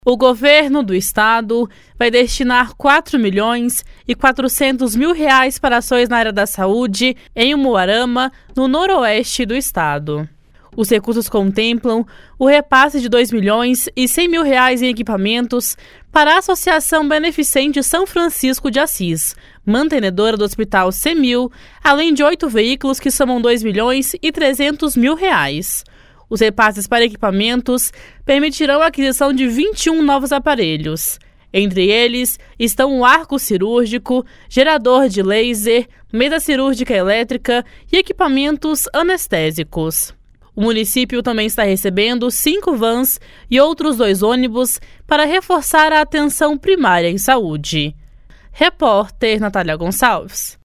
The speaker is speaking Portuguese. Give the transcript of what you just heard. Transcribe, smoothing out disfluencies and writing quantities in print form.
O governo do estado vai destinar R$ 4.400.000 para ações na área da saúde em Umuarama, no noroeste do estado. Os recursos contemplam o repasse de R$ 2.100.000 em equipamentos para a Associação Beneficente São Francisco de Assis, mantenedora do Hospital CEMIL, além de 8 veículos que somam R$ 2.300.000. Os repasses para equipamentos permitirão a aquisição de 21 novos aparelhos. Entre eles estão o arco cirúrgico, gerador de laser, mesa cirúrgica elétrica e equipamentos anestésicos. O município também está recebendo 5 vans e outros 2 ônibus para reforçar a atenção primária em saúde. Repórter Natália Gonçalves.